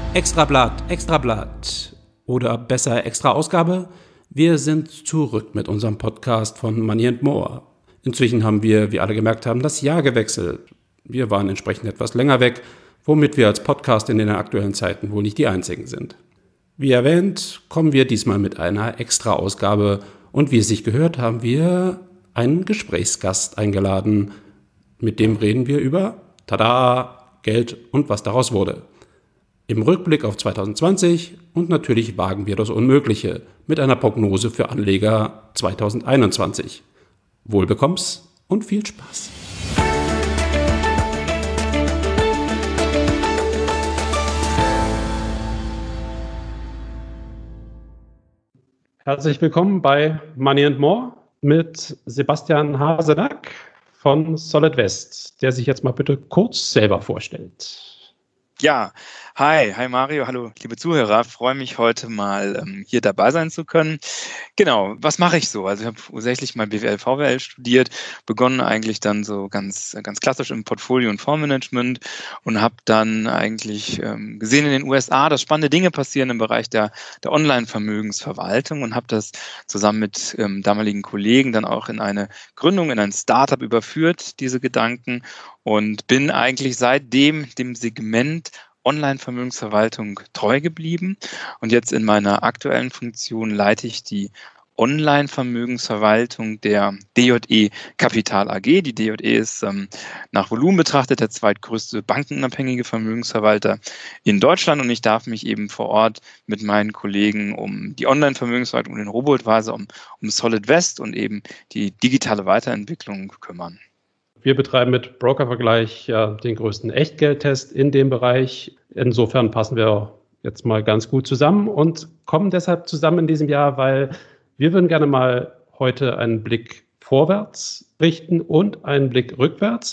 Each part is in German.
Extrablatt, Extrablatt oder besser Extra Ausgabe. Wir sind zurück mit unserem Podcast von Money & More. Inzwischen haben wir, wie alle gemerkt haben, das Jahr gewechselt. Wir waren entsprechend etwas länger weg, womit wir als Podcast in den aktuellen Zeiten wohl nicht die einzigen sind. Wie erwähnt, kommen wir diesmal mit einer Extra Ausgabe und wie es sich gehört, haben wir einen Gesprächsgast eingeladen. Mit dem reden wir über, tada, Geld und was daraus wurde. Im Rückblick auf 2020 und natürlich wagen wir das Unmögliche mit einer Prognose für Anleger 2021. Wohlbekomm's und viel Spaß! Herzlich willkommen bei Money & More mit Sebastian Hasenack von Solid West, der sich jetzt mal bitte kurz selber vorstellt. Ja, hi Mario, hallo liebe Zuhörer, freue mich heute mal hier dabei sein zu können. Genau, was mache ich so? Also ich habe ursächlich mal BWL, VWL studiert, begonnen eigentlich dann so ganz klassisch im Portfolio- und Fondsmanagement und habe dann eigentlich gesehen in den USA, dass spannende Dinge passieren im Bereich der Online-Vermögensverwaltung und habe das zusammen mit damaligen Kollegen dann auch in eine Gründung, in ein Startup überführt, diese Gedanken, und bin eigentlich seitdem dem Segment Online-Vermögensverwaltung treu geblieben. Und jetzt in meiner aktuellen Funktion leite ich die Online-Vermögensverwaltung der DJE Capital AG. Die DJE ist nach Volumen betrachtet der zweitgrößte bankenunabhängige Vermögensverwalter in Deutschland und ich darf mich eben vor Ort mit meinen Kollegen um die Online-Vermögensverwaltung und den Robo-Advisor, um Solid West und eben die digitale Weiterentwicklung kümmern. Wir betreiben mit Brokervergleich den größten Echtgeldtest in dem Bereich. Insofern passen wir jetzt mal ganz gut zusammen und kommen deshalb zusammen in diesem Jahr, weil wir würden gerne mal heute einen Blick vorwärts richten und einen Blick rückwärts.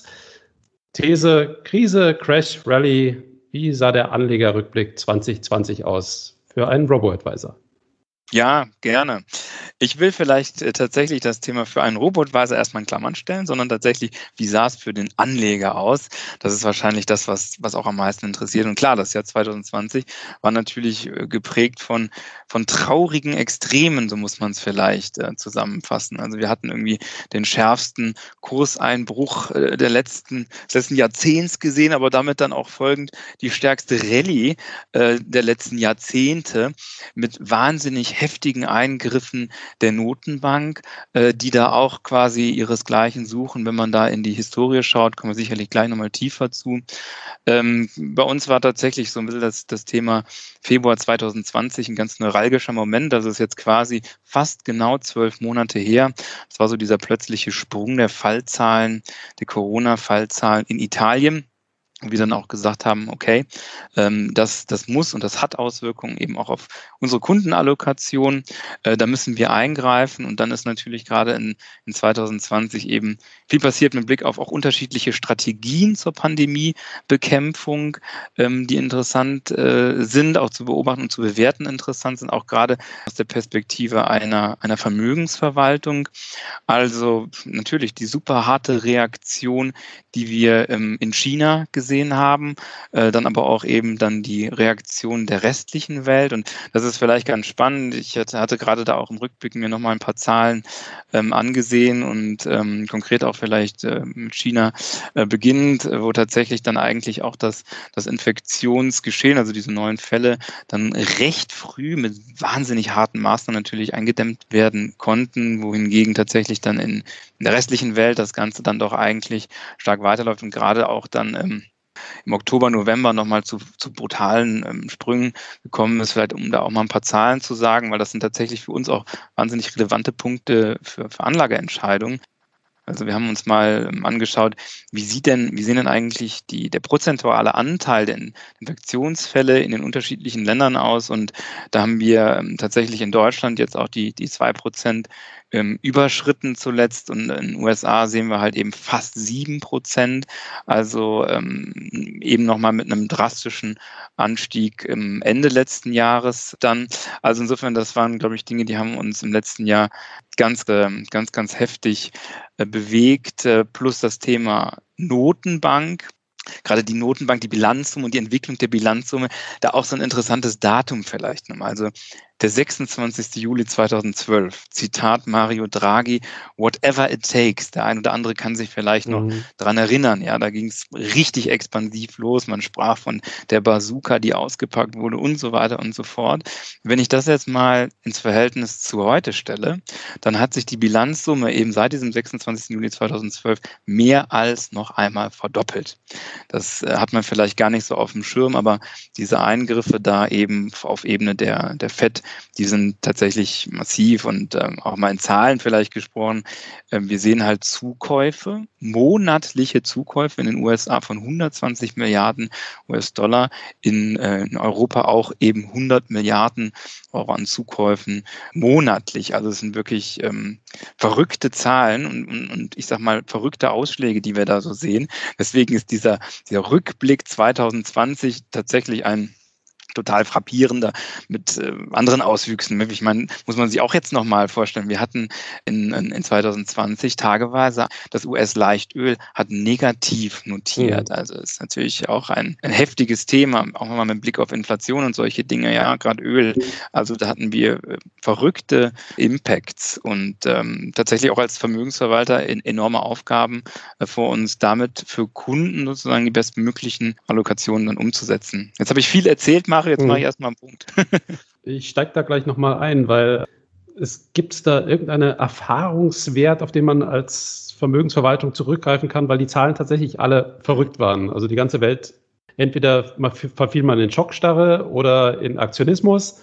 These, Krise, Crash, Rally. Wie sah der Anlegerrückblick 2020 aus für einen Robo-Advisor? Ja, gerne. Ich will vielleicht tatsächlich das Thema für einen Robo-Advisor erstmal in Klammern stellen, sondern tatsächlich, wie sah es für den Anleger aus? Das ist wahrscheinlich das, was auch am meisten interessiert. Und klar, das Jahr 2020 war natürlich geprägt von traurigen Extremen, so muss man es vielleicht zusammenfassen. Also wir hatten irgendwie den schärfsten Kurseinbruch des letzten Jahrzehnts gesehen, aber damit dann auch folgend die stärkste Rallye der letzten Jahrzehnte mit wahnsinnig heftigen Eingriffen der Notenbank, die da auch quasi ihresgleichen suchen. Wenn man da in die Historie schaut, kommen wir sicherlich gleich nochmal tiefer zu. Bei uns war tatsächlich so ein bisschen das Thema Februar 2020 ein ganz neuralgischer Moment. Das ist jetzt quasi fast genau 12 Monate her. Das war so dieser plötzliche Sprung der Fallzahlen, der Corona-Fallzahlen in Italien. Und wir dann auch gesagt haben, okay, das muss und das hat Auswirkungen eben auch auf unsere Kundenallokation. Da müssen wir eingreifen und dann ist natürlich gerade in 2020 eben viel passiert mit Blick auf auch unterschiedliche Strategien zur Pandemiebekämpfung, die interessant sind, auch zu beobachten und zu bewerten interessant sind, auch gerade aus der Perspektive einer Vermögensverwaltung. Also natürlich die super harte Reaktion, die wir in China gesehen haben, dann aber auch eben dann die Reaktion der restlichen Welt. Und das ist vielleicht ganz spannend. Ich hatte gerade da auch im Rückblick mir nochmal ein paar Zahlen angesehen und konkret auch vielleicht mit China beginnend, wo tatsächlich dann eigentlich auch das Infektionsgeschehen, also diese neuen Fälle, dann recht früh mit wahnsinnig harten Maßnahmen natürlich eingedämmt werden konnten, wohingegen tatsächlich dann in der restlichen Welt das Ganze dann doch eigentlich stark weiterläuft und gerade auch dann im Oktober, November nochmal zu brutalen Sprüngen gekommen ist, vielleicht um da auch mal ein paar Zahlen zu sagen, weil das sind tatsächlich für uns auch wahnsinnig relevante Punkte für Anlageentscheidungen. Also wir haben uns mal angeschaut, wie sehen denn eigentlich der prozentuale Anteil der Infektionsfälle in den unterschiedlichen Ländern aus? Und da haben wir tatsächlich in Deutschland jetzt auch die 2% überschritten zuletzt und in den USA sehen wir halt eben fast 7%. Also eben nochmal mit einem drastischen Anstieg Ende letzten Jahres dann. Also insofern, das waren, glaube ich, Dinge, die haben uns im letzten Jahr ganz heftig bewegt, plus das Thema Notenbank. gerade die Notenbank, die Bilanzsumme und die Entwicklung der Bilanzsumme, da auch so ein interessantes Datum vielleicht nochmal. Also der 26. Juli 2012, Zitat Mario Draghi, whatever it takes. Der ein oder andere kann sich vielleicht noch dran erinnern. Ja, da ging es richtig expansiv los. Man sprach von der Bazooka, die ausgepackt wurde und so weiter und so fort. Wenn ich das jetzt mal ins Verhältnis zu heute stelle, dann hat sich die Bilanzsumme eben seit diesem 26. Juli 2012 mehr als noch einmal verdoppelt. Das hat man vielleicht gar nicht so auf dem Schirm, aber diese Eingriffe da eben auf Ebene der FED, die sind tatsächlich massiv und auch mal in Zahlen vielleicht gesprochen. Wir sehen halt Zukäufe, monatliche Zukäufe in den USA von 120 Milliarden US-Dollar, in Europa auch eben 100 Milliarden Euro an Zukäufen monatlich. Also es sind wirklich verrückte Zahlen und ich sag mal verrückte Ausschläge, die wir da so sehen. Deswegen ist dieser Rückblick 2020 tatsächlich ein total frappierender mit anderen Auswüchsen. Ich meine, muss man sich auch jetzt nochmal vorstellen, wir hatten in 2020 tageweise das US-Leichtöl hat negativ notiert. Also ist natürlich auch ein heftiges Thema, auch mal mit Blick auf Inflation und solche Dinge, ja, gerade Öl. Also da hatten wir verrückte Impacts und tatsächlich auch als Vermögensverwalter enorme Aufgaben vor uns, damit für Kunden sozusagen die bestmöglichen Allokationen dann umzusetzen. Jetzt habe ich viel erzählt, Mario, jetzt mache ich erstmal einen Punkt. Ich steige da gleich nochmal ein, weil gibt da irgendeinen Erfahrungswert, auf den man als Vermögensverwaltung zurückgreifen kann, weil die Zahlen tatsächlich alle verrückt waren. Also die ganze Welt, entweder verfiel man in Schockstarre oder in Aktionismus.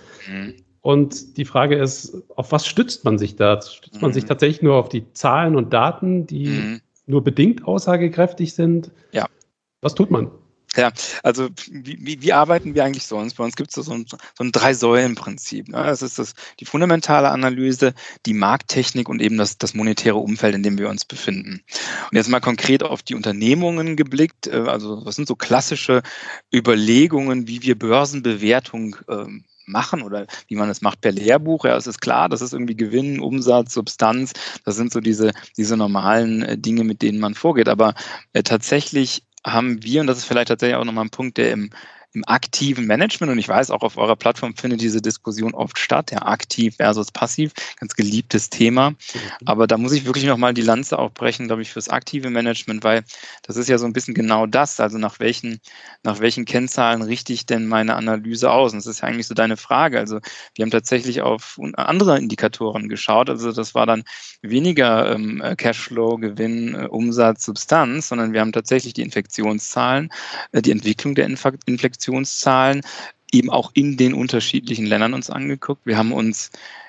Und die Frage ist, auf was stützt man sich da? Stützt man sich tatsächlich nur auf die Zahlen und Daten, die nur bedingt aussagekräftig sind? Ja. Was tut man? Ja, also wie arbeiten wir eigentlich sonst? Bei uns gibt es so ein Drei-Säulen-Prinzip. Ne? Das ist die fundamentale Analyse, die Markttechnik und eben das monetäre Umfeld, in dem wir uns befinden. Und jetzt mal konkret auf die Unternehmungen geblickt. Also was sind so klassische Überlegungen, wie wir Börsenbewertung machen oder wie man es macht per Lehrbuch. Ja, es ist klar, das ist irgendwie Gewinn, Umsatz, Substanz. Das sind so diese normalen Dinge, mit denen man vorgeht. Aber tatsächlich haben wir, und das ist vielleicht tatsächlich auch nochmal ein Punkt, der im aktiven Management, und ich weiß, auch auf eurer Plattform findet diese Diskussion oft statt, ja, aktiv versus passiv, ganz geliebtes Thema. Aber da muss ich wirklich nochmal die Lanze aufbrechen, glaube ich, fürs aktive Management, weil das ist ja so ein bisschen genau das, also nach welchen Kennzahlen richte ich denn meine Analyse aus? Und das ist ja eigentlich so deine Frage. Also wir haben tatsächlich auf andere Indikatoren geschaut, also das war dann weniger Cashflow, Gewinn, Umsatz, Substanz, sondern wir haben tatsächlich die Infektionszahlen, die Entwicklung der Infektionszahlen eben auch in den unterschiedlichen Ländern uns angeguckt. Wir haben uns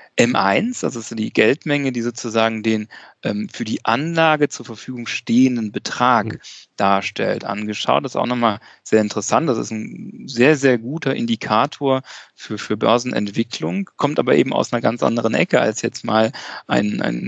M1, also die Geldmenge, die sozusagen den für die Anlage zur Verfügung stehenden Betrag darstellt, angeschaut. Das ist auch nochmal sehr interessant. Das ist ein sehr, sehr guter Indikator für Börsenentwicklung, kommt aber eben aus einer ganz anderen Ecke als jetzt mal ein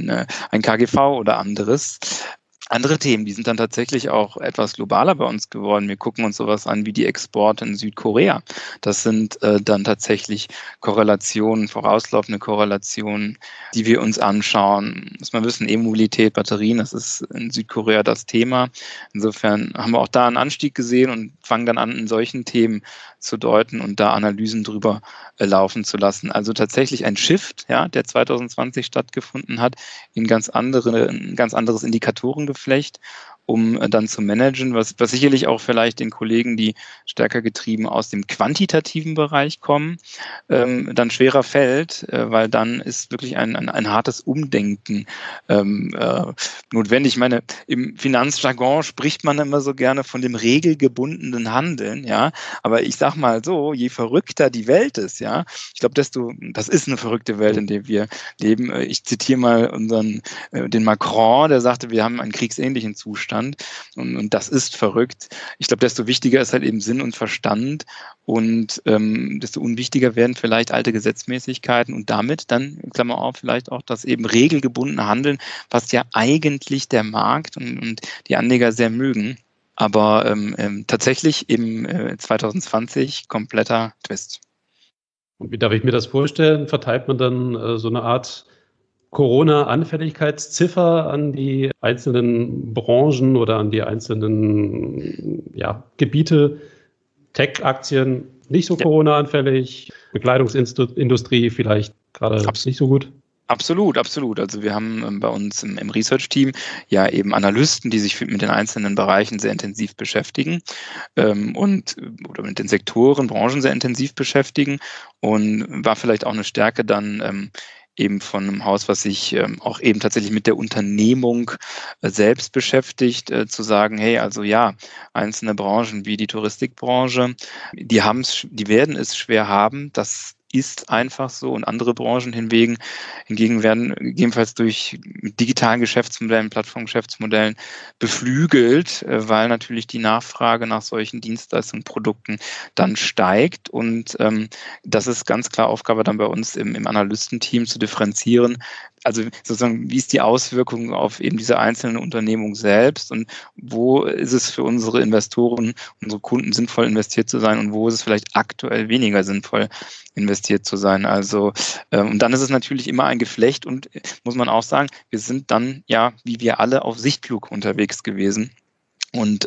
KGV oder anderes. Andere Themen, die sind dann tatsächlich auch etwas globaler bei uns geworden. Wir gucken uns sowas an wie die Exporte in Südkorea. Das sind dann tatsächlich Korrelationen, vorauslaufende Korrelationen, die wir uns anschauen. Muss man wissen, E-Mobilität, Batterien, das ist in Südkorea das Thema. Insofern haben wir auch da einen Anstieg gesehen und fangen dann an, in solchen Themen zu deuten und da Analysen drüber laufen zu lassen. Also tatsächlich ein Shift, ja, der 2020 stattgefunden hat, in ein ganz anderes Indikatorengeflecht, um dann zu managen, was sicherlich auch vielleicht den Kollegen, die stärker getrieben aus dem quantitativen Bereich kommen, dann schwerer fällt, weil dann ist wirklich ein hartes Umdenken notwendig. Ich meine, im Finanzjargon spricht man immer so gerne von dem regelgebundenen Handeln, ja, aber ich sag mal so, je verrückter die Welt ist, ja, ich glaube, das ist eine verrückte Welt, in der wir leben. Ich zitiere mal den Macron, der sagte, wir haben einen kriegsähnlichen Zustand und das ist verrückt. Ich glaube, desto wichtiger ist halt eben Sinn und Verstand und desto unwichtiger werden vielleicht alte Gesetzmäßigkeiten und damit dann, Klammer auf, vielleicht auch das eben regelgebundene Handeln, was ja eigentlich der Markt und die Anleger sehr mögen. Aber tatsächlich im 2020 kompletter Twist. Und wie darf ich mir das vorstellen? Verteilt man dann so eine Art Corona-Anfälligkeitsziffer an die einzelnen Branchen oder an die einzelnen Gebiete. Tech-Aktien nicht so Ja, Corona-anfällig, Bekleidungsindustrie vielleicht gerade abs nicht so gut. absolut, absolut. Also wir haben bei uns im Research-Team ja eben Analysten, die sich mit den einzelnen Bereichen sehr intensiv beschäftigen oder mit den Sektoren, Branchen sehr intensiv beschäftigen und war vielleicht auch eine Stärke dann eben von einem Haus, was sich auch eben tatsächlich mit der Unternehmung selbst beschäftigt, zu sagen, hey, also ja, einzelne Branchen wie die Touristikbranche, die werden es schwer haben. Das ist einfach so und andere Branchen hingegen werden gegebenenfalls durch digitalen Geschäftsmodellen, Plattformgeschäftsmodellen beflügelt, weil natürlich die Nachfrage nach solchen Dienstleistungen, Produkten dann steigt und das ist ganz klar Aufgabe dann bei uns im Analystenteam zu differenzieren. Also sozusagen, wie ist die Auswirkung auf eben diese einzelne Unternehmung selbst und wo ist es für unsere Investoren, unsere Kunden sinnvoll investiert zu sein und wo ist es vielleicht aktuell weniger sinnvoll investiert zu sein. Also und dann ist es natürlich immer ein Geflecht und muss man auch sagen, wir sind dann ja, wie wir alle, auf Sichtflug unterwegs gewesen. Und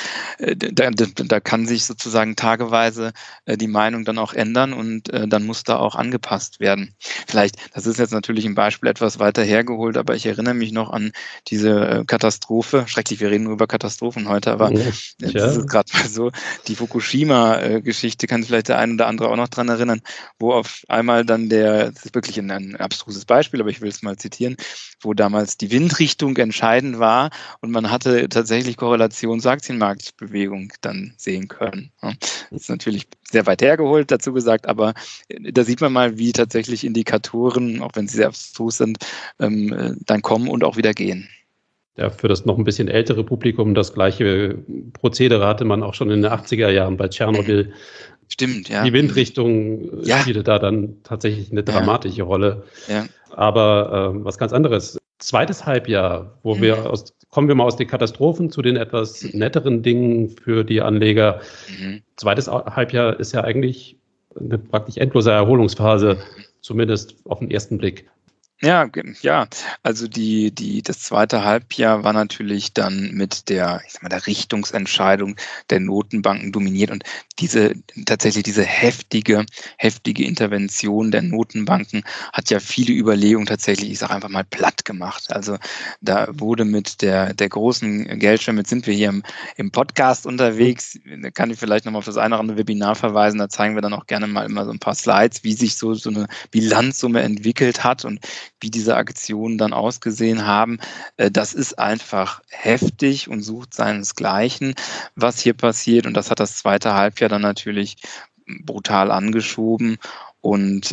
da kann sich sozusagen tageweise die Meinung dann auch ändern und dann muss da auch angepasst werden. Vielleicht, das ist jetzt natürlich ein Beispiel etwas weiter hergeholt, aber ich erinnere mich noch an diese Katastrophe. Schrecklich, wir reden nur über Katastrophen heute, aber das ist Tja, gerade mal so. Die Fukushima-Geschichte kann sich vielleicht der ein oder andere auch noch dran erinnern, wo auf einmal dann das ist wirklich ein abstruses Beispiel, aber ich will es mal zitieren, wo damals die Windrichtung entscheidend war und man hatte tatsächlich Korrelationen zur Aktienmarktbewegung dann sehen können. Das ist natürlich sehr weit hergeholt, dazu gesagt, aber da sieht man mal, wie tatsächlich Indikatoren, auch wenn sie sehr abstrus sind, dann kommen und auch wieder gehen. ja, für das noch ein bisschen ältere Publikum, das gleiche Prozedere hatte man auch schon in den 80er Jahren bei Tschernobyl. Stimmt, ja. Die Windrichtung Ja, spielte da dann tatsächlich eine ja, dramatische Rolle. ja. Aber was ganz anderes. Zweites Halbjahr, kommen wir mal aus den Katastrophen zu den etwas netteren Dingen für die Anleger. Mhm. Zweites Halbjahr ist ja eigentlich eine praktisch endlose Erholungsphase, zumindest auf den ersten Blick. Ja, ja, also das zweite Halbjahr war natürlich dann mit der Richtungsentscheidung der Notenbanken dominiert und tatsächlich diese heftige Intervention der Notenbanken hat ja viele Überlegungen tatsächlich, ich sage einfach mal, platt gemacht. Also da wurde mit der großen Geldschirm, jetzt sind wir hier im Podcast unterwegs, da kann ich vielleicht nochmal auf das eine oder andere Webinar verweisen, da zeigen wir dann auch gerne mal immer so ein paar Slides, wie sich so eine Bilanzsumme entwickelt hat und wie diese Aktionen dann ausgesehen haben, das ist einfach heftig und sucht seinesgleichen, was hier passiert. Und das hat das zweite Halbjahr dann natürlich brutal angeschoben. Und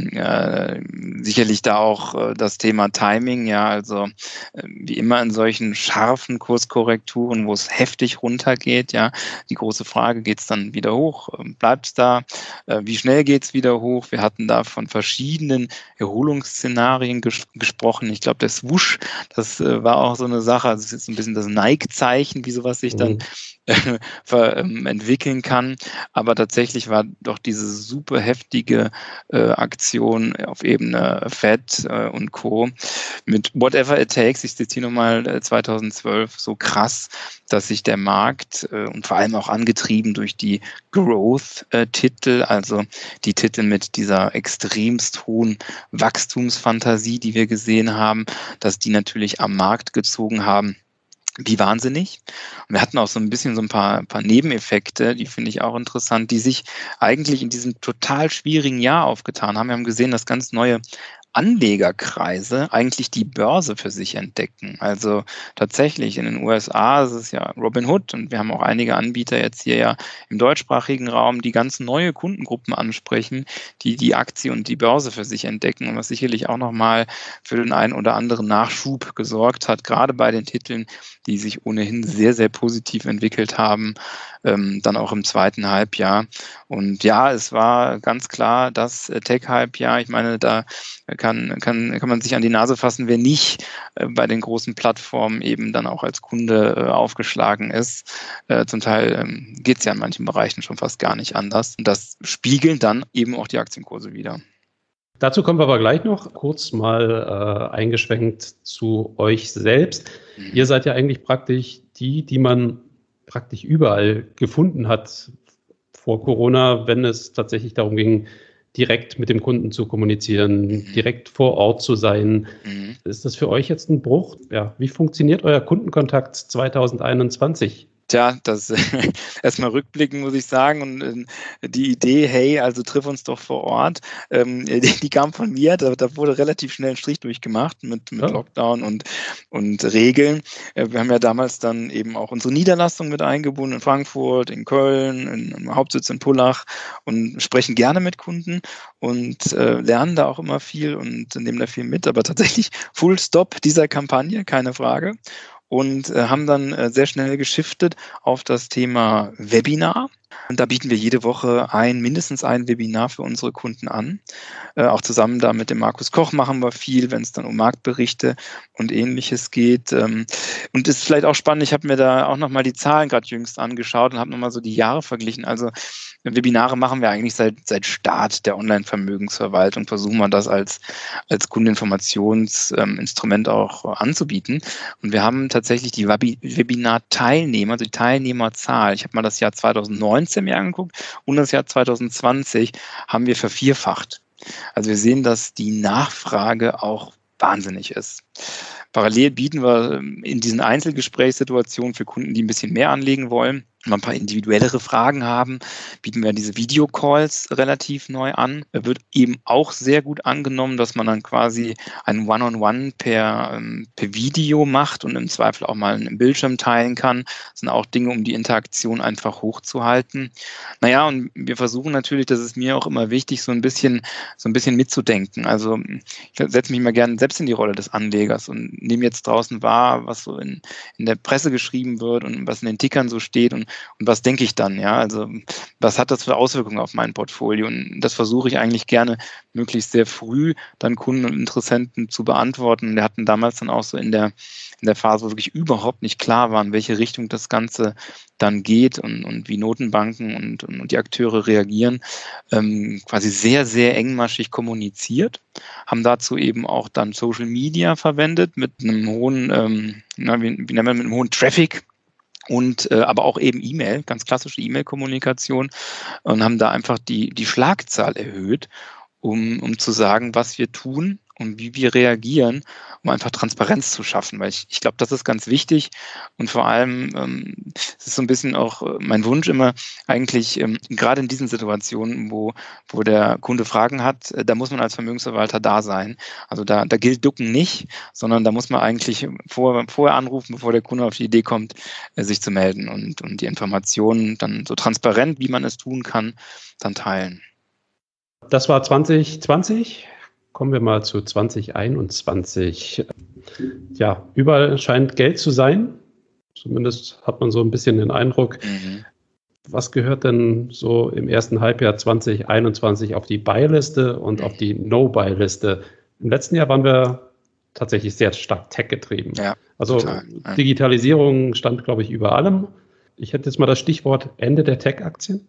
sicherlich da auch das Thema Timing, ja, also wie immer in solchen scharfen Kurskorrekturen, wo es heftig runtergeht, ja, die große Frage, geht es dann wieder hoch, bleibt es da, wie schnell geht es wieder hoch? Wir hatten da von verschiedenen Erholungsszenarien gesprochen. Ich glaube, der Swoosh, das war auch so eine Sache, also es ist ein bisschen das Nike-Zeichen, wie sowas sich dann entwickeln kann. Aber tatsächlich war doch diese super heftige Aktion auf Ebene Fed und Co. mit Whatever It Takes, ich zitiere nochmal 2012, so krass, dass sich der Markt und vor allem auch angetrieben durch die Growth-Titel, also die Titel mit dieser extremst hohen Wachstumsfantasie, die wir gesehen haben, dass die natürlich am Markt gezogen haben. Wie wahnsinnig. Und wir hatten auch so ein paar Nebeneffekte, die finde ich auch interessant, die sich eigentlich in diesem total schwierigen Jahr aufgetan haben. Wir haben gesehen, dass ganz neue Anlegerkreise eigentlich die Börse für sich entdecken. Also tatsächlich in den USA ist es ja Robinhood und wir haben auch einige Anbieter jetzt hier ja im deutschsprachigen Raum, die ganz neue Kundengruppen ansprechen, die die Aktie und die Börse für sich entdecken und was sicherlich auch nochmal für den einen oder anderen Nachschub gesorgt hat, gerade bei den Titeln, die sich ohnehin sehr, sehr positiv entwickelt haben, dann auch im zweiten Halbjahr. Und ja, es war ganz klar das Tech-Halbjahr. Ich meine, da kann man sich an die Nase fassen, wer nicht bei den großen Plattformen eben dann auch als Kunde aufgeschlagen ist. Zum Teil geht es ja in manchen Bereichen schon fast gar nicht anders. Und das spiegeln dann eben auch die Aktienkurse wieder. Dazu kommen wir aber gleich noch kurz mal eingeschränkt zu euch selbst. Ihr seid ja eigentlich praktisch die man praktisch überall gefunden hat vor Corona, wenn es tatsächlich darum ging, direkt mit dem Kunden zu kommunizieren, direkt vor Ort zu sein. Ist das für euch jetzt ein Bruch? Ja, wie funktioniert euer Kundenkontakt 2021? Tja, das erstmal rückblickend muss ich sagen und die Idee: „Hey, also triff uns doch vor Ort“, die kam von mir. Da wurde relativ schnell 'n Strich durchgemacht mit Ja. Lockdown und Regeln. Wir haben ja damals dann eben auch unsere Niederlassung mit eingebunden in Frankfurt, in Köln, im Hauptsitz in Pullach und sprechen gerne mit Kunden und lernen da auch immer viel und nehmen da viel mit. Aber tatsächlich Full Stop dieser Kampagne, keine Frage. Und haben dann sehr schnell geschiftet auf das Thema Webinar. Und da bieten wir jede Woche mindestens ein Webinar für unsere Kunden an. Auch zusammen da mit dem Markus Koch machen wir viel, wenn es dann um Marktberichte und Ähnliches geht. Und ist vielleicht auch spannend, ich habe mir da auch noch mal die Zahlen gerade jüngst angeschaut und habe noch mal so die Jahre verglichen. Also Webinare machen wir eigentlich seit Start der Online-Vermögensverwaltung, versuchen wir das als Kundeninformationsinstrument auch anzubieten. Und wir haben tatsächlich die Webinar-Teilnehmer, also die Teilnehmerzahl, ich habe mal das Jahr 2019 mir angeguckt und das Jahr 2020 haben wir vervierfacht. Also wir sehen, dass die Nachfrage auch wahnsinnig ist. Parallel bieten wir in diesen Einzelgesprächssituationen für Kunden, die ein bisschen mehr anlegen wollen, mal ein paar individuellere Fragen haben, bieten wir diese Videocalls relativ neu an. Wird eben auch sehr gut angenommen, dass man dann quasi ein One-on-One per Video macht und im Zweifel auch mal einen Bildschirm teilen kann. Das sind auch Dinge, um die Interaktion einfach hochzuhalten. Naja, und wir versuchen natürlich, das ist mir auch immer wichtig, so ein bisschen mitzudenken. Also ich setze mich mal gerne selbst in die Rolle des Anlegers und nehme jetzt draußen wahr, was so in der Presse geschrieben wird und was in den Tickern so steht und was denke ich dann, ja? Also was hat das für Auswirkungen auf mein Portfolio? Und das versuche ich eigentlich gerne möglichst sehr früh dann Kunden und Interessenten zu beantworten. Wir hatten damals dann auch so in der Phase, wo wirklich überhaupt nicht klar war, in welche Richtung das Ganze dann geht und wie Notenbanken und die Akteure reagieren, quasi sehr, sehr engmaschig kommuniziert, haben dazu eben auch dann Social Media verwendet mit einem hohen, wie nennen wir, mit einem hohen Traffic und aber auch eben E-Mail, ganz klassische E-Mail-Kommunikation und haben da einfach die Schlagzahl erhöht, um zu sagen, was wir tun und wie wir reagieren, um einfach Transparenz zu schaffen. Weil ich glaube, das ist ganz wichtig und vor allem es ist so ein bisschen auch mein Wunsch immer eigentlich, gerade in diesen Situationen, wo der Kunde Fragen hat, da muss man als Vermögensverwalter da sein. Also da gilt Ducken nicht, sondern da muss man eigentlich vorher anrufen, bevor der Kunde auf die Idee kommt, sich zu melden und die Informationen dann so transparent, wie man es tun kann, dann teilen. Das war 2020. Kommen wir mal zu 2021. Ja, überall scheint Geld zu sein. Zumindest hat man so ein bisschen den Eindruck. Was gehört denn so im ersten Halbjahr 2021 auf die Buy-Liste und auf die No-Buy-Liste? Im letzten Jahr waren wir tatsächlich sehr stark Tech-getrieben. Ja, also total. Digitalisierung stand, glaube ich, über allem. Ich hätte jetzt mal das Stichwort Ende der Tech-Aktien.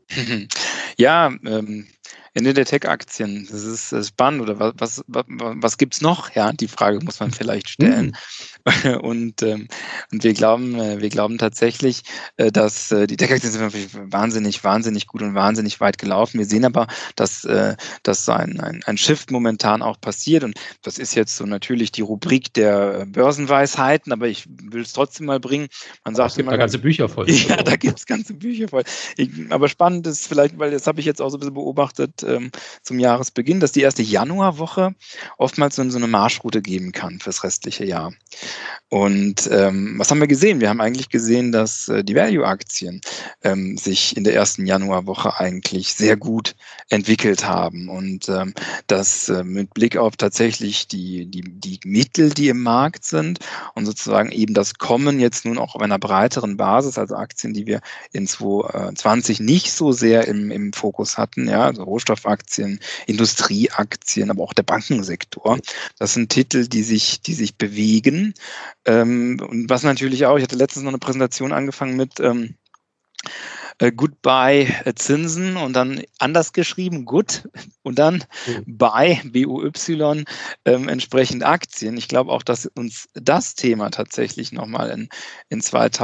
Ja, Ende der Tech-Aktien. Das ist spannend. Oder was gibt's noch? Ja, die Frage muss man vielleicht stellen. Und wir glauben tatsächlich, dass die Tech-Aktien sind natürlich wahnsinnig gut und wahnsinnig weit gelaufen. Wir sehen aber, dass so ein Shift momentan auch passiert. Und das ist jetzt so natürlich die Rubrik der Börsenweisheiten, aber ich will es trotzdem mal bringen. Man sagt Es gibt immer da ganze Bücher voll. ja, da gibt's ganze Bücher voll. Aber spannend ist vielleicht, weil das habe ich jetzt auch so ein bisschen beobachtet zum Jahresbeginn, dass die erste Januarwoche oftmals so eine Marschroute geben kann fürs restliche Jahr. Und was haben wir gesehen? Wir haben eigentlich gesehen, dass die Value-Aktien sich in der ersten Januarwoche eigentlich sehr gut entwickelt haben und das mit Blick auf tatsächlich die Mittel, die im Markt sind und sozusagen eben das Kommen jetzt nun auch auf einer breiteren Basis, also Aktien, die wir in 2020 nicht so sehr im Fokus hatten, ja, also Rohstoffaktien, Industrieaktien, aber auch der Bankensektor. Das sind Titel, die sich bewegen. Und was natürlich auch, ich hatte letztens noch eine Präsentation angefangen mit Goodbye Zinsen und dann anders geschrieben, Good und dann Buy, BUY, entsprechend Aktien. Ich glaube auch, dass uns das Thema tatsächlich nochmal in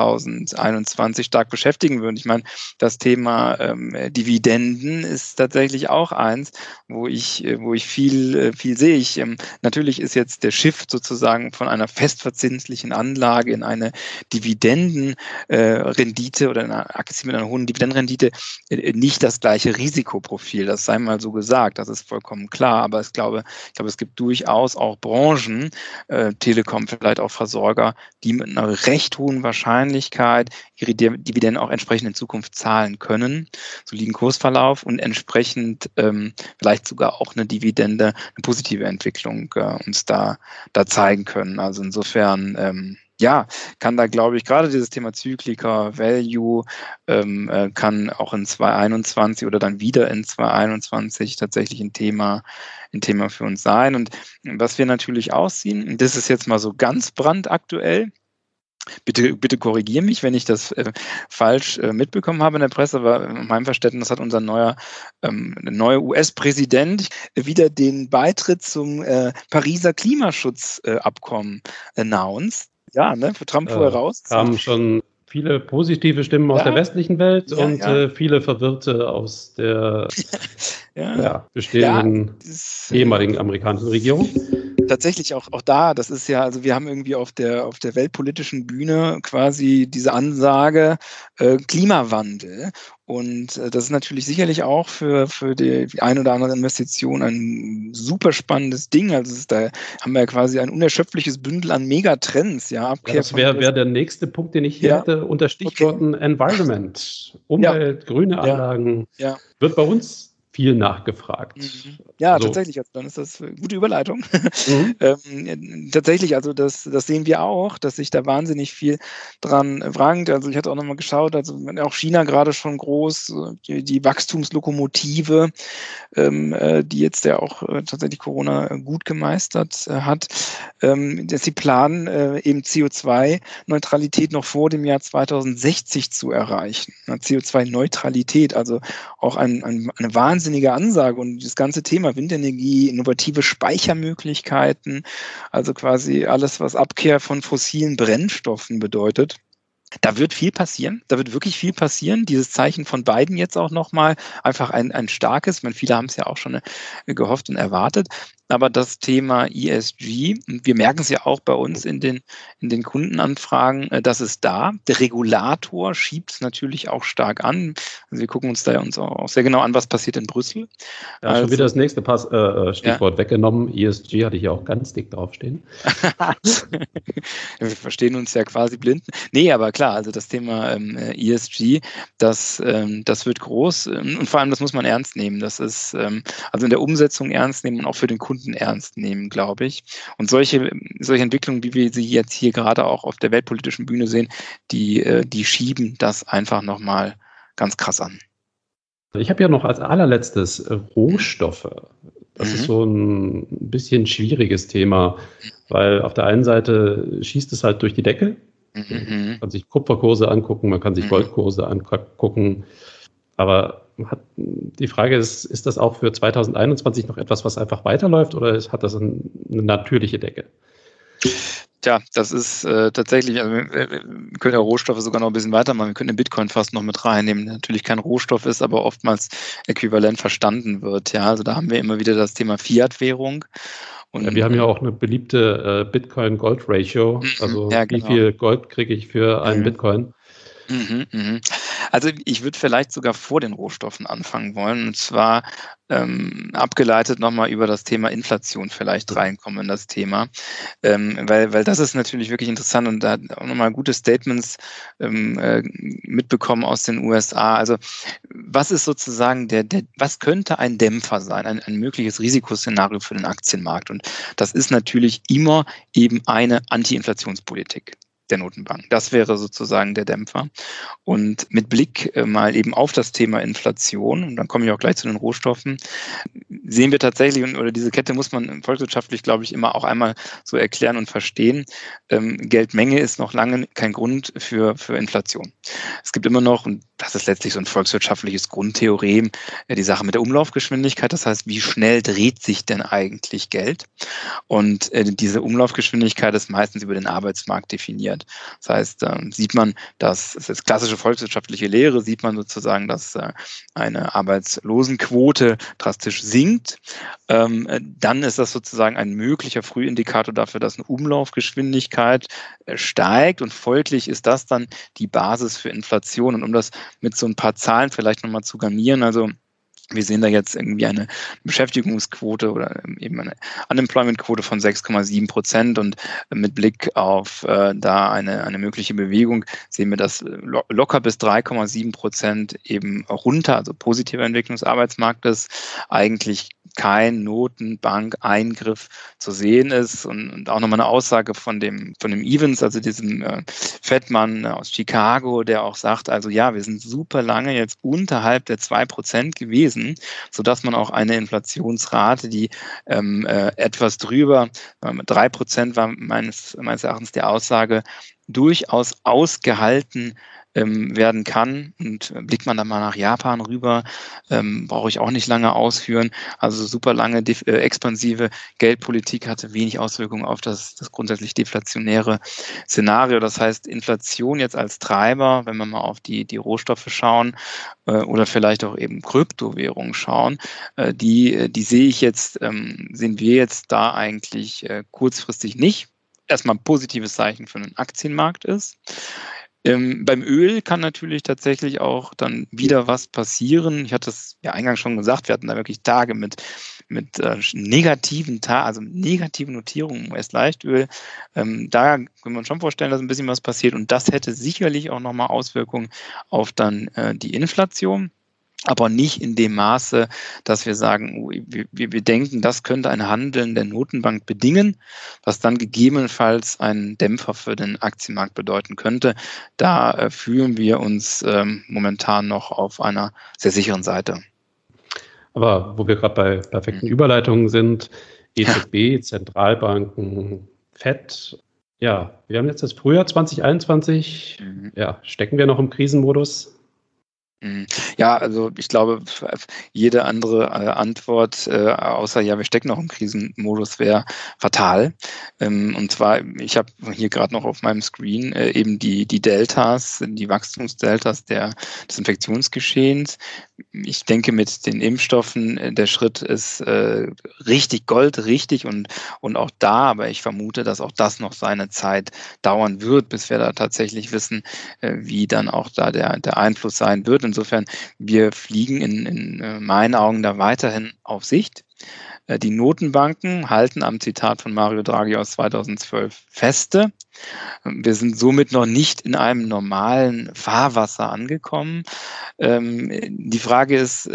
2021 stark beschäftigen wird. Ich meine, das Thema Dividenden ist tatsächlich auch eins, wo ich viel sehe. Natürlich ist jetzt der Shift sozusagen von einer festverzinslichen Anlage in eine Dividendenrendite oder eine Aktie mit einer hohen Dividendenrendite nicht das gleiche Risikoprofil. Das sei mal so gesagt, das ist vollkommen klar. Aber ich glaube, es gibt durchaus auch Branchen, Telekom, vielleicht auch Versorger, die mit einer recht hohen Wahrscheinlichkeit ihre Dividenden auch entsprechend in Zukunft zahlen können, soliden Kursverlauf und entsprechend vielleicht sogar auch eine Dividende, eine positive Entwicklung uns da zeigen können. Also insofern kann da, glaube ich, gerade dieses Thema Zyklika, Value, kann auch in 2021 oder dann wieder in 2021 tatsächlich ein Thema für uns sein. Und was wir natürlich aussehen, das ist jetzt mal so ganz brandaktuell, bitte korrigiere mich, wenn ich das falsch mitbekommen habe in der Presse, aber in meinem Verständnis hat unser neuer US-Präsident wieder den Beitritt zum Pariser Klimaschutzabkommen announced. Ja, ne, für Trump vorher raus. Kamen schon viele positive Stimmen aus der westlichen Welt und viele Verwirrte aus der bestehenden ehemaligen amerikanischen Regierung. Tatsächlich auch da, das ist ja, also wir haben irgendwie auf der weltpolitischen Bühne quasi diese Ansage Klimawandel. Und das ist natürlich sicherlich auch für die ein oder andere Investition ein super spannendes Ding. Also da haben wir ja quasi ein unerschöpfliches Bündel an Megatrends. Ja, das wäre der nächste Punkt, den ich hier hätte, unter Stichworten Environment, Umwelt, grüne Anlagen, wird bei uns viel nachgefragt. Ja, also, tatsächlich, also dann ist das eine gute Überleitung. Tatsächlich, also das sehen wir auch, dass sich da wahnsinnig viel dran wrangt. Also ich hatte auch nochmal geschaut, also auch China gerade schon groß, die Wachstumslokomotive, die jetzt ja auch tatsächlich Corona gut gemeistert hat, dass sie planen, eben CO2-Neutralität noch vor dem Jahr 2060 zu erreichen. CO2-Neutralität, also auch eine wahnsinnige Ansage, und das ganze Thema Windenergie, innovative Speichermöglichkeiten, also quasi alles, was Abkehr von fossilen Brennstoffen bedeutet. Da wird viel passieren, da wird wirklich viel passieren. Dieses Zeichen von Biden jetzt auch nochmal, einfach ein starkes, ich meine, viele haben es ja auch schon gehofft und erwartet, aber das Thema ESG, wir merken es ja auch bei uns in den Kundenanfragen, das ist da. Der Regulator schiebt es natürlich auch stark an. Also wir gucken uns da uns auch sehr genau an, was passiert in Brüssel. Ja, schon wieder das nächste Stichwort weggenommen. ESG hatte ich ja auch ganz dick draufstehen. Wir verstehen uns ja quasi blind. Nee, aber klar, also das Thema ESG, das wird groß, und vor allem, das muss man ernst nehmen. Das ist also in der Umsetzung ernst nehmen und auch für den Kunden ernst nehmen, glaube ich. Und solche Entwicklungen, wie wir sie jetzt hier gerade auch auf der weltpolitischen Bühne sehen, die schieben das einfach nochmal ganz krass an. Ich habe ja noch als allerletztes Rohstoffe. Das ist so ein bisschen schwieriges Thema, weil auf der einen Seite schießt es halt durch die Decke. Man kann sich Kupferkurse angucken, man kann sich Goldkurse angucken. Aber die Frage ist das auch für 2021 noch etwas, was einfach weiterläuft, oder hat das eine natürliche Decke? Tja, das ist tatsächlich, also wir können ja Rohstoffe sogar noch ein bisschen weitermachen. Wir können den Bitcoin fast noch mit reinnehmen, der natürlich kein Rohstoff ist, aber oftmals äquivalent verstanden wird. Ja, also da haben wir immer wieder das Thema Fiat-Währung. Und wir haben ja auch eine beliebte Bitcoin-Gold-Ratio. Also wie viel Gold kriege ich für einen Bitcoin? Also ich würde vielleicht sogar vor den Rohstoffen anfangen wollen, und zwar abgeleitet nochmal über das Thema Inflation vielleicht reinkommen in das Thema, weil das ist natürlich wirklich interessant, und da hat auch nochmal gute Statements mitbekommen aus den USA. Also was ist sozusagen was könnte ein Dämpfer sein, ein mögliches Risikoszenario für den Aktienmarkt? Und das ist natürlich immer eben eine Anti-Inflationspolitik. der Notenbank. Das wäre sozusagen der Dämpfer. Und mit Blick mal eben auf das Thema Inflation, und dann komme ich auch gleich zu den Rohstoffen, sehen wir tatsächlich, oder diese Kette muss man volkswirtschaftlich, glaube ich, immer auch einmal so erklären und verstehen. Geldmenge ist noch lange kein Grund für Inflation. Es gibt immer noch, und das ist letztlich so ein volkswirtschaftliches Grundtheorem, die Sache mit der Umlaufgeschwindigkeit. Das heißt, wie schnell dreht sich denn eigentlich Geld? Und diese Umlaufgeschwindigkeit ist meistens über den Arbeitsmarkt definiert. Das heißt, sieht man, das ist klassische volkswirtschaftliche Lehre, sieht man sozusagen, dass eine Arbeitslosenquote drastisch sinkt, dann ist das sozusagen ein möglicher Frühindikator dafür, dass eine Umlaufgeschwindigkeit steigt, und folglich ist das dann die Basis für Inflation. Und um das mit so ein paar Zahlen vielleicht nochmal zu garnieren, also wir sehen da jetzt irgendwie eine Beschäftigungsquote oder eben eine Unemployment-Quote von 6,7%, und mit Blick auf da eine mögliche Bewegung sehen wir das locker bis 3,7% eben runter, also positive Entwicklung des Arbeitsmarktes, eigentlich kein Notenbank-Eingriff zu sehen ist, und auch nochmal eine Aussage von dem Evans, also diesem Fed-Mann aus Chicago, der auch sagt, also ja, wir sind super lange jetzt unterhalb der 2% gewesen, sodass man auch eine Inflationsrate, die etwas drüber, 3% war meines Erachtens der Aussage, durchaus ausgehalten werden kann. Und blickt man dann mal nach Japan rüber, brauche ich auch nicht lange ausführen. Also super lange expansive Geldpolitik hatte wenig Auswirkungen auf das grundsätzlich deflationäre Szenario. Das heißt, Inflation jetzt als Treiber, wenn wir mal auf die Rohstoffe schauen oder vielleicht auch eben Kryptowährungen schauen, die sehe ich jetzt, sehen wir jetzt da eigentlich kurzfristig nicht. Erstmal ein positives Zeichen für den Aktienmarkt ist. Beim Öl kann natürlich tatsächlich auch dann wieder was passieren. Ich hatte es ja eingangs schon gesagt, wir hatten da wirklich Tage mit negativen Notierungen im US-Leichtöl. Da können wir uns schon vorstellen, dass ein bisschen was passiert, und das hätte sicherlich auch nochmal Auswirkungen auf dann die Inflation. Aber nicht in dem Maße, dass wir sagen, wir denken, das könnte ein Handeln der Notenbank bedingen, was dann gegebenenfalls einen Dämpfer für den Aktienmarkt bedeuten könnte. Da fühlen wir uns momentan noch auf einer sehr sicheren Seite. Aber wo wir gerade bei perfekten Überleitungen sind, EZB, Zentralbanken, FED, ja, wir haben jetzt das Frühjahr 2021, ja, stecken wir noch im Krisenmodus? Ja, also ich glaube, jede andere Antwort außer ja, wir stecken noch im Krisenmodus wäre fatal. Und zwar, ich habe hier gerade noch auf meinem Screen eben die Deltas, die Wachstumsdeltas des Infektionsgeschehens. Ich denke, mit den Impfstoffen, der Schritt ist richtig goldrichtig und auch da, aber ich vermute, dass auch das noch seine Zeit dauern wird, bis wir da tatsächlich wissen, wie dann auch da der Einfluss sein wird. Insofern, wir fliegen in meinen Augen da weiterhin auf Sicht. Die Notenbanken halten am Zitat von Mario Draghi aus 2012 feste. Wir sind somit noch nicht in einem normalen Fahrwasser angekommen. Die Frage ist,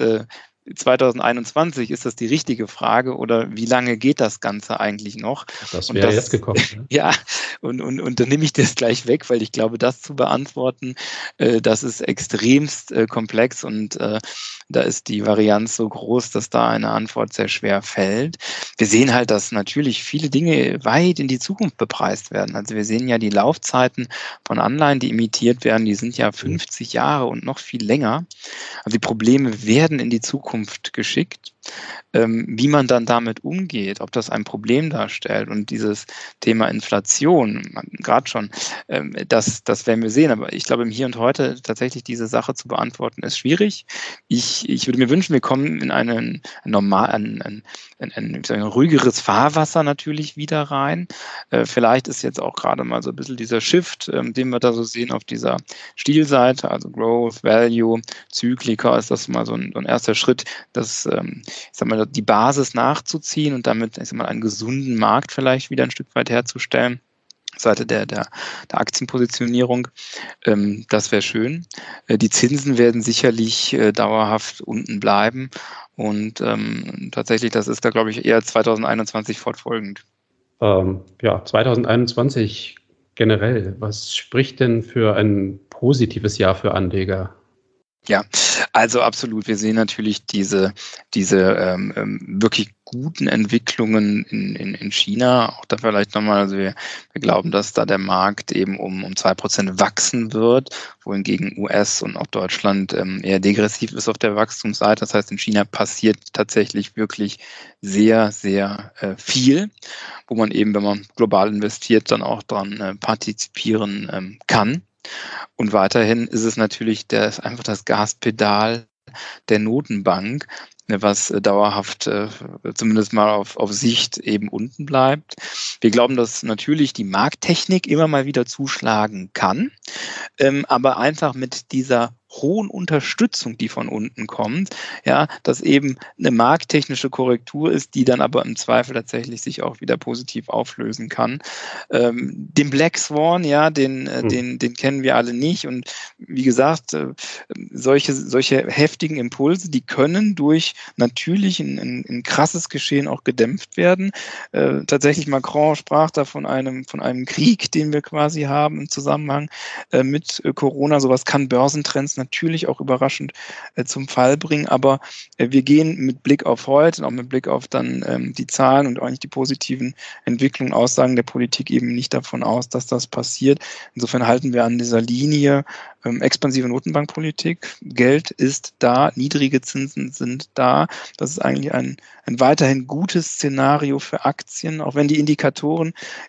2021, ist das die richtige Frage, oder wie lange geht das Ganze eigentlich noch? Das wäre jetzt gekommen. Ne? Ja, und dann nehme ich das gleich weg, weil ich glaube, das zu beantworten, das ist extremst komplex, und da ist die Varianz so groß, dass da eine Antwort sehr schwer fällt. Wir sehen halt, dass natürlich viele Dinge weit in die Zukunft bepreist werden. Also wir sehen ja die Laufzeiten von Anleihen, die emittiert werden, die sind ja 50 Jahre und noch viel länger. Also die Probleme werden in die Zukunft geschickt. Wie man dann damit umgeht, ob das ein Problem darstellt, und dieses Thema Inflation, gerade schon, das werden wir sehen. Aber ich glaube, im Hier und Heute tatsächlich diese Sache zu beantworten, ist schwierig. Ich würde mir wünschen, wir kommen in ein ruhigeres Fahrwasser natürlich wieder rein. Vielleicht ist jetzt auch gerade mal so ein bisschen dieser Shift, den wir da so sehen auf dieser Stilseite, also Growth, Value, Zyklika, ist das mal so ein erster Schritt, das die Basis nachzuziehen und damit einen gesunden Markt vielleicht wieder ein Stück weit herzustellen. Seite der Aktienpositionierung. Das wäre schön. Die Zinsen werden sicherlich dauerhaft unten bleiben, und tatsächlich, das ist da, glaube ich, eher 2021 fortfolgend. Ja, 2021 generell, was spricht denn für ein positives Jahr für Anleger? Ja, also absolut. Wir sehen natürlich diese wirklich guten Entwicklungen in China. Auch da vielleicht nochmal, also wir glauben, dass da der Markt eben um 2% wachsen wird, wohingegen US und auch Deutschland eher degressiv ist auf der Wachstumsseite. Das heißt, in China passiert tatsächlich wirklich sehr, sehr viel, wo man eben, wenn man global investiert, dann auch dran partizipieren kann. Und weiterhin ist es natürlich einfach das Gaspedal der Notenbank, was dauerhaft zumindest mal auf Sicht eben unten bleibt. Wir glauben, dass natürlich die Markttechnik immer mal wieder zuschlagen kann, aber einfach mit dieser hohen Unterstützung, die von unten kommt, ja, dass eben eine markttechnische Korrektur ist, die dann aber im Zweifel tatsächlich sich auch wieder positiv auflösen kann. Den Black Swan, ja, den kennen wir alle nicht, und wie gesagt, solche heftigen Impulse, die können durch natürlich ein krasses Geschehen auch gedämpft werden. Tatsächlich Macron sprach da von einem Krieg, den wir quasi haben im Zusammenhang mit Corona. Sowas kann Börsentrends natürlich auch überraschend zum Fall bringen, aber wir gehen mit Blick auf heute und auch mit Blick auf dann die Zahlen und eigentlich die positiven Entwicklungen, Aussagen der Politik eben nicht davon aus, dass das passiert. Insofern halten wir an dieser Linie expansive Notenbankpolitik. Geld ist da, niedrige Zinsen sind da. Das ist eigentlich ein weiterhin gutes Szenario für Aktien, auch wenn die Indikatoren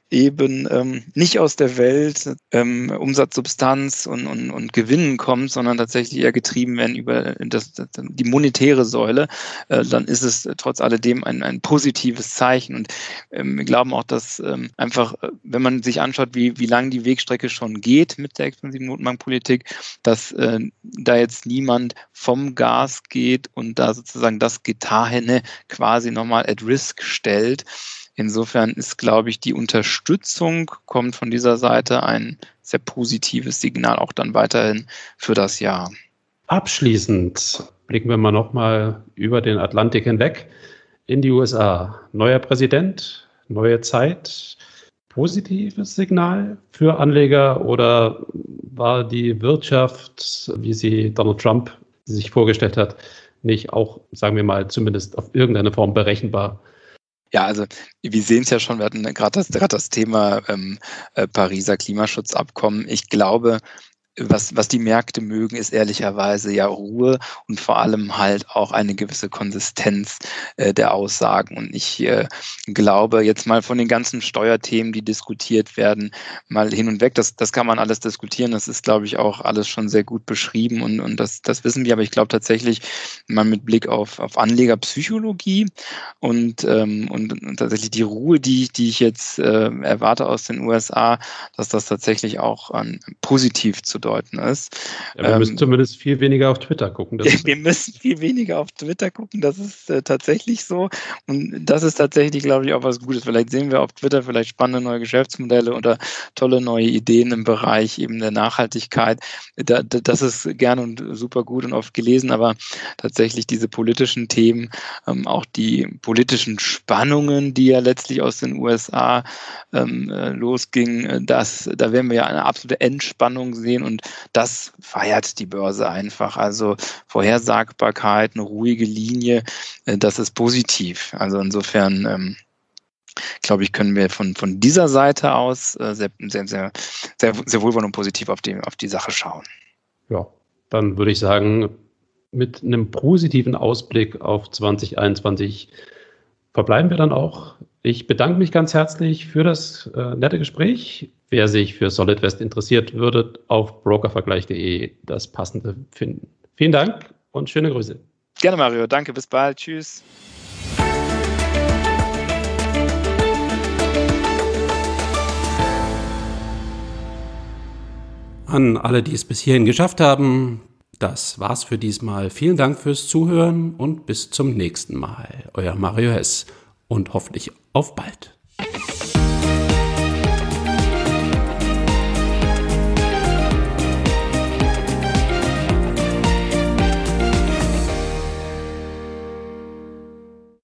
eben nicht aus der Welt Umsatz, Substanz und Gewinnen kommt, sondern tatsächlich eher getrieben werden über die monetäre Säule, dann ist es trotz alledem ein positives Zeichen. Und wir glauben auch, dass einfach, wenn man sich anschaut, wie lang die Wegstrecke schon geht mit der expansiven Notenbankpolitik, dass da jetzt niemand vom Gas geht und da sozusagen das Getahene quasi nochmal at risk stellt. Insofern ist, glaube ich, die Unterstützung kommt von dieser Seite ein sehr positives Signal auch dann weiterhin für das Jahr. Abschließend blicken wir mal nochmal über den Atlantik hinweg in die USA. Neuer Präsident, neue Zeit. Positives Signal für Anleger, oder war die Wirtschaft, wie sie Donald Trump sich vorgestellt hat, nicht auch, sagen wir mal, zumindest auf irgendeine Form berechenbar? Ja, also wir sehen es ja schon, wir hatten gerade das Thema Pariser Klimaschutzabkommen. Ich glaube, was die Märkte mögen, ist ehrlicherweise ja Ruhe und vor allem halt auch eine gewisse Konsistenz der Aussagen. Und ich glaube, jetzt mal von den ganzen Steuerthemen, die diskutiert werden, mal hin und weg, das kann man alles diskutieren. Das ist, glaube ich, auch alles schon sehr gut beschrieben und das wissen wir. Aber ich glaube tatsächlich, mal mit Blick auf Anlegerpsychologie und tatsächlich die Ruhe, die ich jetzt erwarte aus den USA, dass das tatsächlich auch positiv zu deuten ist. Ja, wir müssen zumindest viel weniger auf Twitter gucken. Wir müssen viel weniger auf Twitter gucken, das ist tatsächlich so. Und das ist tatsächlich, glaube ich, auch was Gutes. Vielleicht sehen wir auf Twitter vielleicht spannende neue Geschäftsmodelle oder tolle neue Ideen im Bereich eben der Nachhaltigkeit. Das ist gerne und super gut und oft gelesen, aber tatsächlich diese politischen Themen, auch die politischen Spannungen, die ja letztlich aus den USA losgingen, da werden wir ja eine absolute Entspannung sehen und das feiert die Börse einfach. Also Vorhersagbarkeit, eine ruhige Linie, das ist positiv. Also insofern glaube ich, können wir von dieser Seite aus sehr, sehr, sehr, sehr, sehr wohlwollend und positiv auf die Sache schauen. Ja, dann würde ich sagen, mit einem positiven Ausblick auf 2021 verbleiben wir dann auch. Ich bedanke mich ganz herzlich für das nette Gespräch. Wer sich für SolidWest interessiert, würde auf brokervergleich.de das Passende finden. Vielen Dank und schöne Grüße. Gerne, Mario. Danke, bis bald. Tschüss. An alle, die es bis hierhin geschafft haben, das war's für diesmal. Vielen Dank fürs Zuhören und bis zum nächsten Mal. Euer Mario Hess und hoffentlich auf bald.